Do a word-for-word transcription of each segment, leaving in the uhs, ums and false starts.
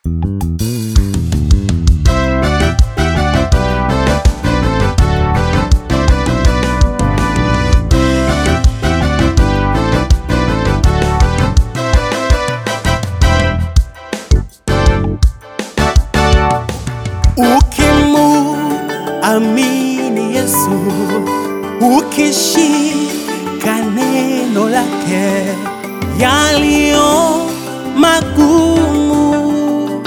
Ukimuamini Yesu, ukishika neno lake, yaliyo magumu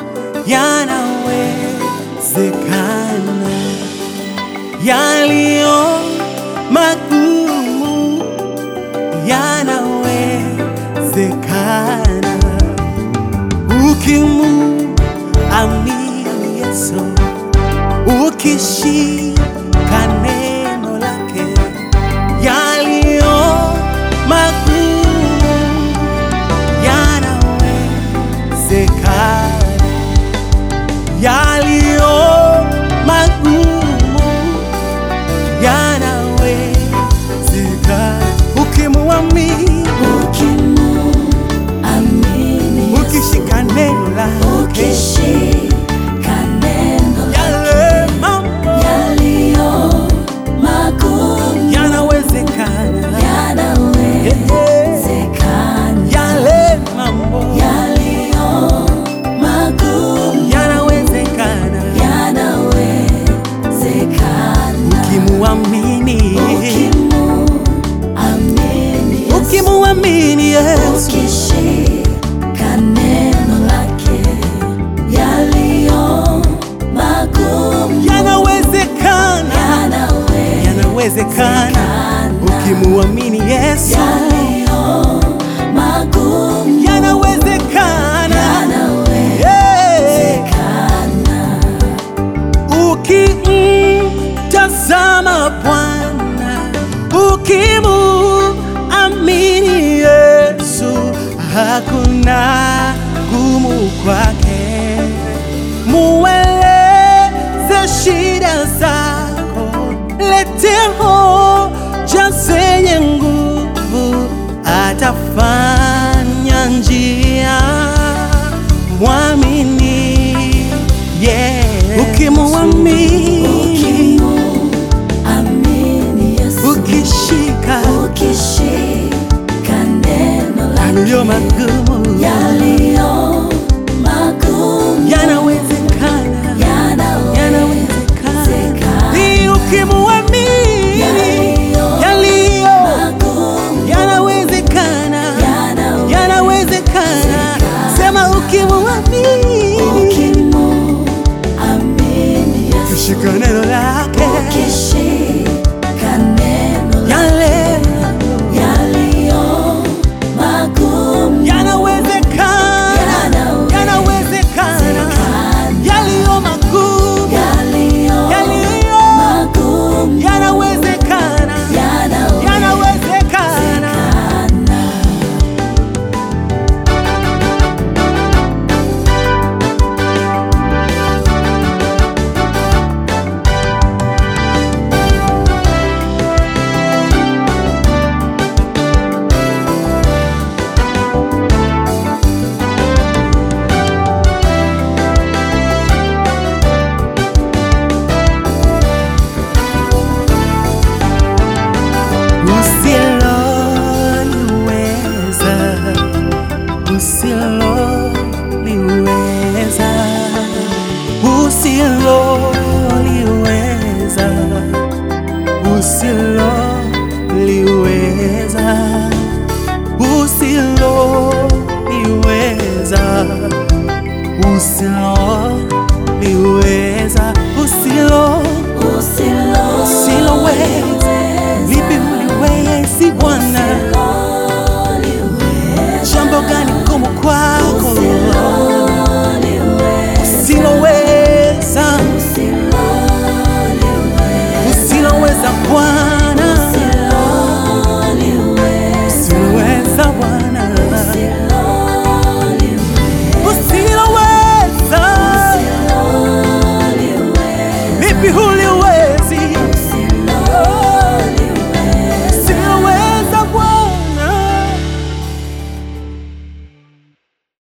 yanawezekana. Yaliyo magumu yanawezekana. Ukimuamini Yesu, ukishika neno lake, yaliyo magumu yanawezekana. Yaliyo magumu yanawezekana. Ukimuamini, ukimuamini Yesu, ukishika neno lake, ukishika neno yale mambo yaliyo magumu yanawezekana. yanawezekana. Yale mambo Yaliyo magumu yanawezekana. yanawezekana. Ukimuamini, Ukimuamini Yesu, ukimuamini Yesu, ukishika neno lake, yaliyo magumu yanawezekana. Yanawezekana. Ukimuamini Yesu, yaliyo magumu yanawezekana. yanawezekana. Ukimtazama Bwana, ukimuamini Yesu, hakuna gumu kwake. Mueleze shida zako, lete hoja zenye nguvu, atafanya njia. Mwamini Yesu. Ukimuamini, Ukimuamini Yesu, ukishika ukishika neno yaliyo lake, magumu yaliyo magumu yanawezekana. Yanawezekana. Ni ukimuamini, yaliyo magumu yanawezekana. Yanawezekana. Sema ukimuamini, Ukimuamini Yesu, ukishika neno lake, ukishika neno lake, yale yaliyo magumu yanawezekana. Yanawezekana. Yaliyo magumu yaliyo yaliyo magumu yanawezekana. Yanawezekana. Usiloliweza, usiloliweza, usiloliweza, usiloliweza, usiloliweza, usiloliweza.